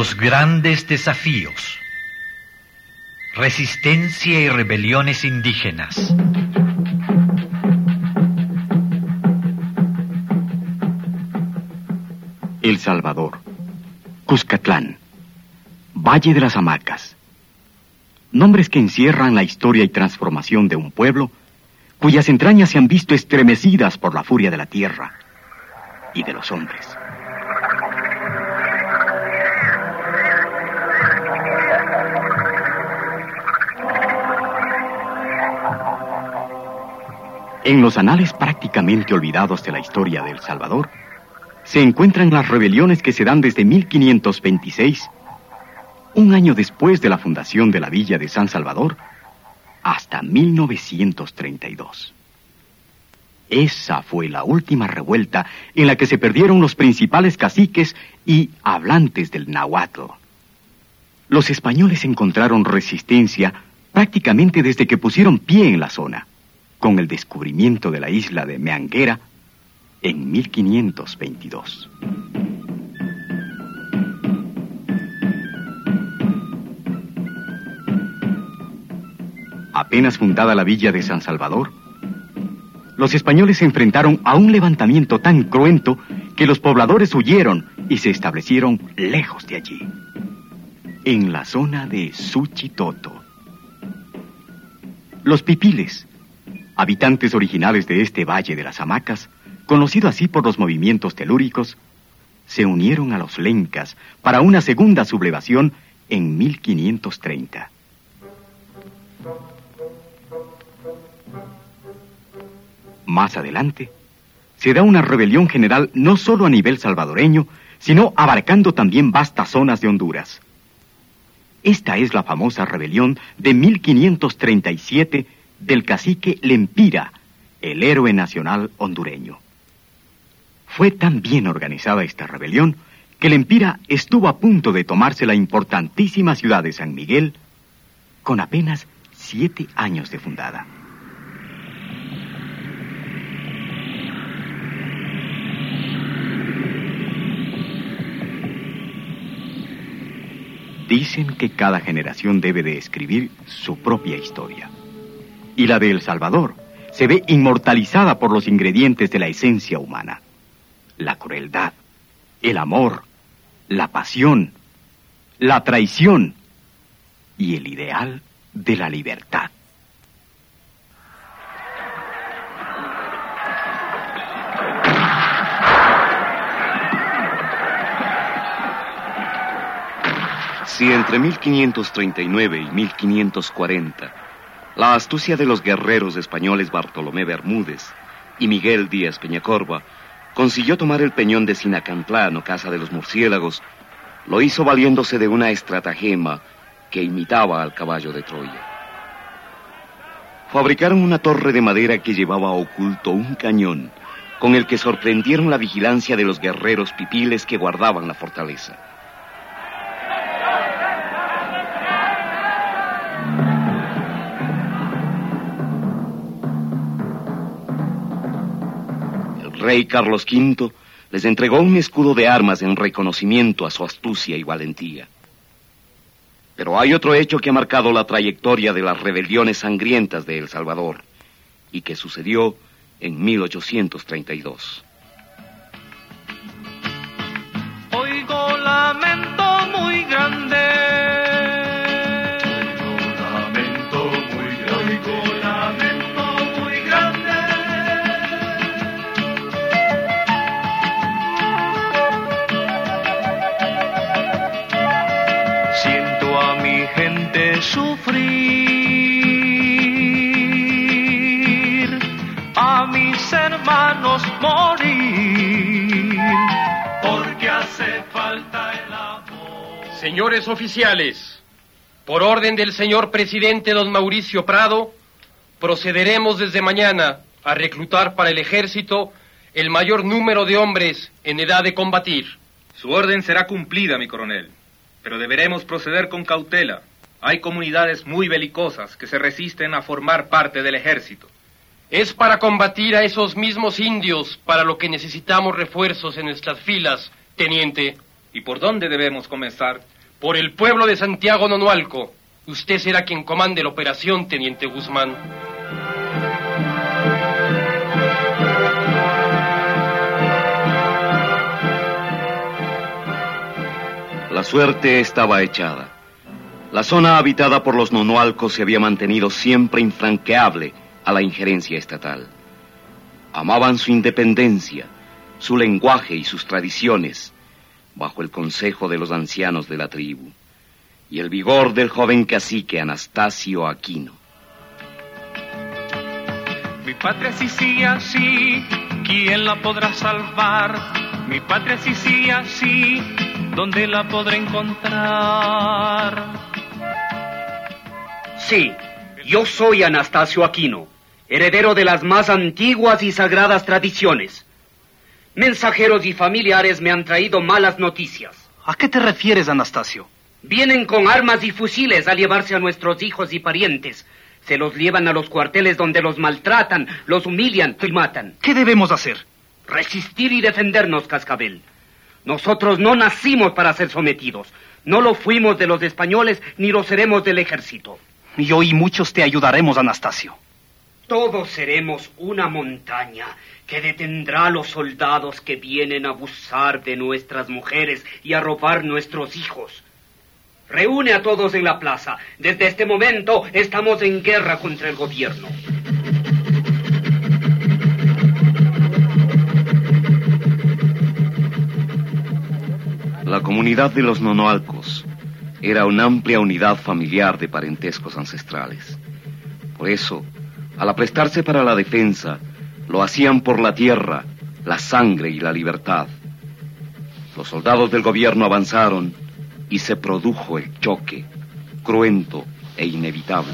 Los grandes desafíos. Resistencia y rebeliones indígenas. El Salvador, Cuscatlán, Valle de las Hamacas. Nombres que encierran la historia y transformación de un pueblo cuyas entrañas se han visto estremecidas por la furia de la tierra y de los hombres. En los anales prácticamente olvidados de la historia de El Salvador, se encuentran las rebeliones que se dan desde 1526, un año después de la fundación de la villa de San Salvador, hasta 1932. Esa fue la última revuelta en la que se perdieron los principales caciques y hablantes del náhuatl. Los españoles encontraron resistencia prácticamente desde que pusieron pie en la zona, con el descubrimiento de la isla de Meanguera en 1522. Apenas fundada la villa de San Salvador, los españoles se enfrentaron a un levantamiento tan cruento que los pobladores huyeron y se establecieron lejos de allí, en la zona de Suchitoto. Los pipiles, habitantes originales de este Valle de las Hamacas, conocido así por los movimientos telúricos, se unieron a los lencas para una segunda sublevación en 1530. Más adelante, se da una rebelión general no solo a nivel salvadoreño, sino abarcando también vastas zonas de Honduras. Esta es la famosa rebelión de 1537 del cacique Lempira, el héroe nacional hondureño. Fue tan bien organizada esta rebelión que Lempira estuvo a punto de tomarse la importantísima ciudad de San Miguel con apenas 7 años de fundada. Dicen que cada generación debe de escribir su propia historia. Y la de El Salvador se ve inmortalizada por los ingredientes de la esencia humana: la crueldad, el amor, la pasión, la traición y el ideal de la libertad. Si entre 1539 y 1540 la astucia de los guerreros españoles Bartolomé Bermúdez y Miguel Díaz Peñacorva consiguió tomar el peñón de Sinacantlán o Casa de los Murciélagos, lo hizo valiéndose de una estratagema que imitaba al caballo de Troya. Fabricaron una torre de madera que llevaba oculto un cañón, con el que sorprendieron la vigilancia de los guerreros pipiles que guardaban la fortaleza. El rey Carlos V les entregó un escudo de armas en reconocimiento a su astucia y valentía. Pero hay otro hecho que ha marcado la trayectoria de las rebeliones sangrientas de El Salvador y que sucedió en 1832. Oigo lamento muy grande. Sufrir, a mis hermanos morir, porque hace falta el amor. Señores oficiales, por orden del señor presidente don Mauricio Prado, procederemos desde mañana a reclutar para el ejército el mayor número de hombres en edad de combatir. Su orden será cumplida, mi coronel, pero deberemos proceder con cautela. Hay comunidades muy belicosas que se resisten a formar parte del ejército. Es para combatir a esos mismos indios para lo que necesitamos refuerzos en nuestras filas, teniente. ¿Y por dónde debemos comenzar? Por el pueblo de Santiago Nonualco, usted será quien comande la operación, teniente Guzmán. La suerte estaba echada. La zona habitada por los nonualcos se había mantenido siempre infranqueable a la injerencia estatal. Amaban su independencia, su lenguaje y sus tradiciones, bajo el consejo de los ancianos de la tribu y el vigor del joven cacique Anastasio Aquino. Mi patria sí sigue así, ¿quién la podrá salvar? Mi patria sí sigue así, ¿dónde la podré encontrar? Sí, yo soy Anastasio Aquino, heredero de las más antiguas y sagradas tradiciones. Mensajeros y familiares me han traído malas noticias. ¿A qué te refieres, Anastasio? Vienen con armas y fusiles a llevarse a nuestros hijos y parientes. Se los llevan a los cuarteles donde los maltratan, los humillan y matan. ¿Qué debemos hacer? Resistir y defendernos, Cascabel. Nosotros no nacimos para ser sometidos. No lo fuimos de los españoles ni lo seremos del ejército. Yo y muchos te ayudaremos, Anastasio. Todos seremos una montaña que detendrá a los soldados que vienen a abusar de nuestras mujeres y a robar nuestros hijos. Reúne a todos en la plaza. Desde este momento estamos en guerra contra el gobierno. La comunidad de los nonualcos era una amplia unidad familiar de parentescos ancestrales. Por eso, al aprestarse para la defensa, lo hacían por la tierra, la sangre y la libertad. Los soldados del gobierno avanzaron y se produjo el choque, cruento e inevitable.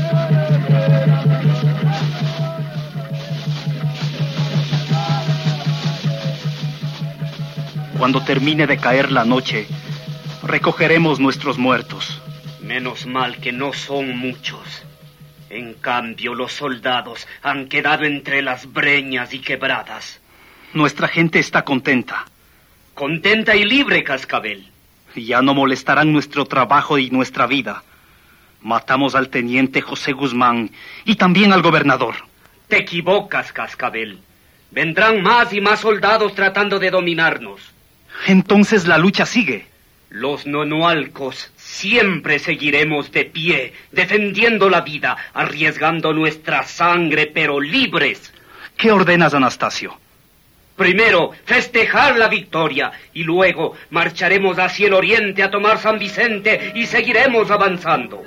Cuando termine de caer la noche, recogeremos nuestros muertos. Menos mal que no son muchos. En cambio, los soldados han quedado entre las breñas y quebradas. Nuestra gente está contenta. Contenta y libre, Cascabel. Ya no molestarán nuestro trabajo y nuestra vida. Matamos al teniente José Guzmán y también al gobernador. Te equivocas, Cascabel. Vendrán más y más soldados tratando de dominarnos. Entonces la lucha sigue. Los nonualcos siempre seguiremos de pie, defendiendo la vida, arriesgando nuestra sangre, pero libres. ¿Qué ordenas, Anastasio? Primero, festejar la victoria, y luego marcharemos hacia el oriente a tomar San Vicente y seguiremos avanzando.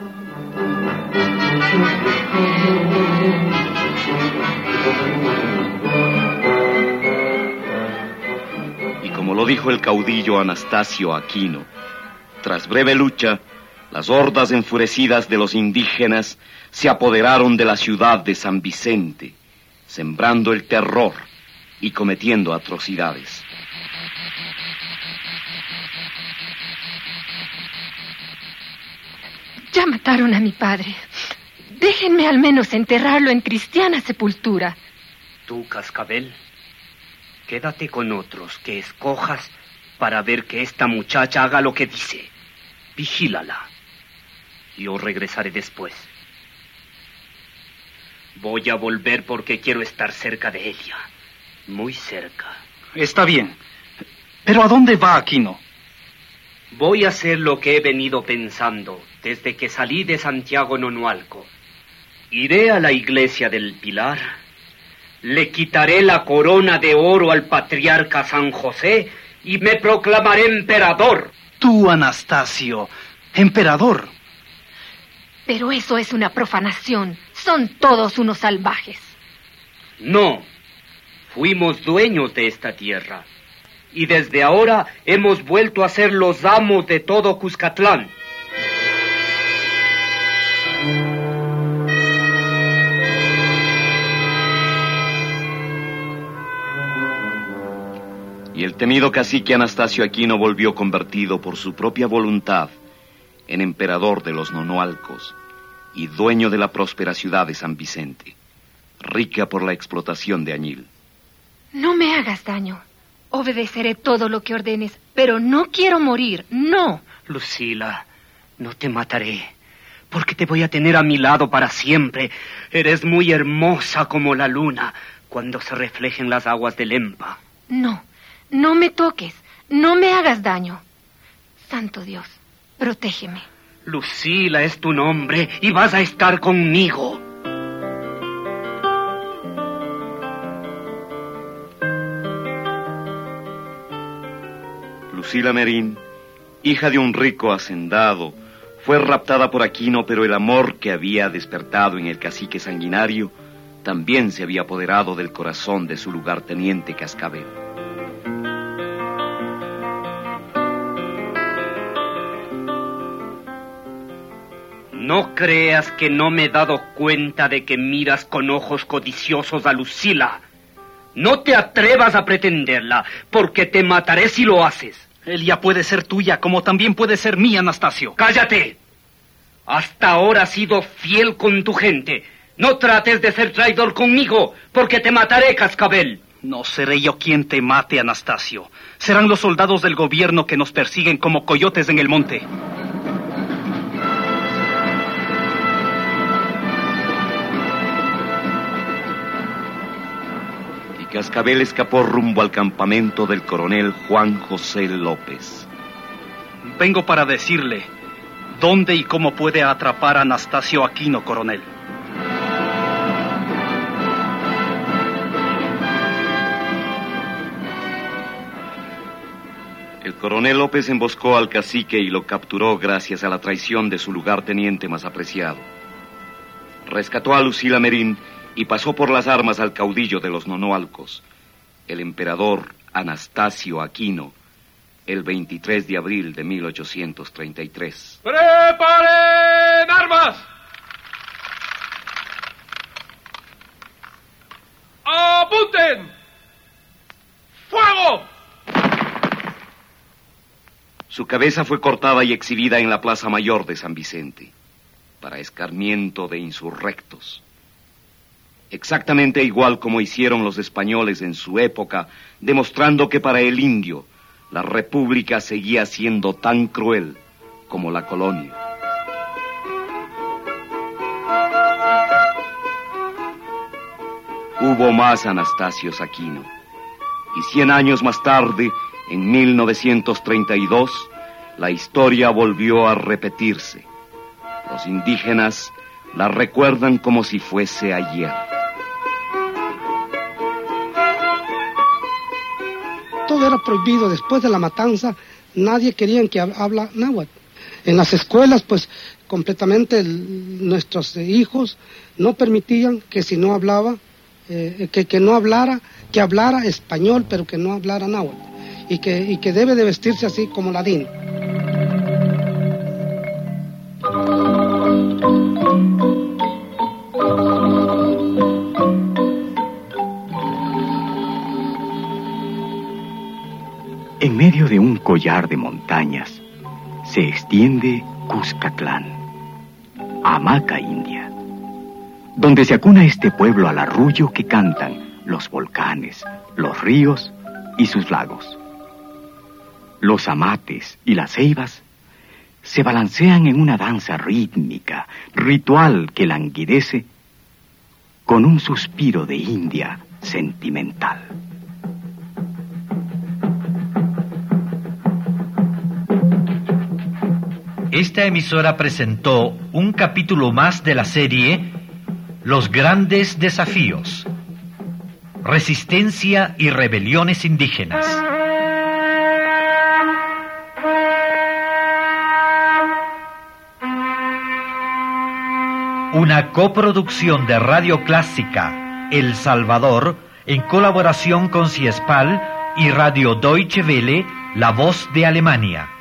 Y como lo dijo el caudillo Anastasio Aquino, tras breve lucha, las hordas enfurecidas de los indígenas se apoderaron de la ciudad de San Vicente, sembrando el terror y cometiendo atrocidades. Ya mataron a mi padre. Déjenme al menos enterrarlo en cristiana sepultura. Tú, Cascabel, quédate con otros que escojas para ver que esta muchacha haga lo que dice. Vigílala. Yo regresaré después. Voy a volver porque quiero estar cerca de ella. Muy cerca. Está bien. ¿Pero a dónde va Aquino? Voy a hacer lo que he venido pensando desde que salí de Santiago Nonualco. Iré a la iglesia del Pilar, le quitaré la corona de oro al patriarca San José y me proclamaré emperador. Tú, Anastasio, emperador. Pero eso es una profanación. Son todos unos salvajes. No. Fuimos dueños de esta tierra, y desde ahora hemos vuelto a ser los amos de todo Cuscatlán. Y el temido cacique Anastasio Aquino volvió convertido por su propia voluntad en emperador de los nonualcos y dueño de la próspera ciudad de San Vicente, rica por la explotación de añil. No me hagas daño. Obedeceré todo lo que ordenes, pero no quiero morir, no. Lucila, no te mataré, porque te voy a tener a mi lado para siempre. Eres muy hermosa como la luna cuando se reflejen las aguas del Lempa. No, no me toques, no me hagas daño. Santo Dios, protégeme. Lucila es tu nombre y vas a estar conmigo. Lucila Merín, hija de un rico hacendado, fue raptada por Aquino, pero el amor que había despertado en el cacique sanguinario también se había apoderado del corazón de su lugarteniente Cascabel. No creas que no me he dado cuenta de que miras con ojos codiciosos a Lucila. No te atrevas a pretenderla, porque te mataré si lo haces. Ella puede ser tuya, como también puede ser mía, Anastasio. ¡Cállate! Hasta ahora has sido fiel con tu gente. No trates de ser traidor conmigo, porque te mataré, Cascabel. No seré yo quien te mate, Anastasio. Serán los soldados del gobierno que nos persiguen como coyotes en el monte. Cascabel escapó rumbo al campamento del coronel Juan José López. Vengo para decirle dónde y cómo puede atrapar a Anastasio Aquino, coronel. El coronel López emboscó al cacique y lo capturó gracias a la traición de su lugarteniente más apreciado. Rescató a Lucila Merín y pasó por las armas al caudillo de los nonoalcos, el emperador Anastasio Aquino, el 23 de abril de 1833. ¡Preparen armas! ¡Apunten! ¡Fuego! Su cabeza fue cortada y exhibida en la Plaza Mayor de San Vicente, para escarmiento de insurrectos. Exactamente igual como hicieron los españoles en su época, demostrando que para el indio la república seguía siendo tan cruel como la colonia. Hubo más Anastasios Aquino, y 100 años más tarde, en 1932, la historia volvió a repetirse. Los indígenas la recuerdan como si fuese ayer. Todo era prohibido. Después de la matanza, nadie quería que habla náhuatl. En las escuelas, pues, completamente nuestros hijos no permitían que si no hablaba, que hablara español, pero que no hablara náhuatl. Y que debe de vestirse así como ladino. En medio de un collar de montañas se extiende Cuscatlán, hamaca india, donde se acuna este pueblo al arrullo que cantan los volcanes, los ríos y sus lagos. Los amates y las ceibas se balancean en una danza rítmica, ritual que languidece con un suspiro de India sentimental. Esta emisora presentó un capítulo más de la serie Los Grandes Desafíos, Resistencia y Rebeliones Indígenas. Una coproducción de Radio Clásica El Salvador en colaboración con CIESPAL y Radio Deutsche Welle, La Voz de Alemania.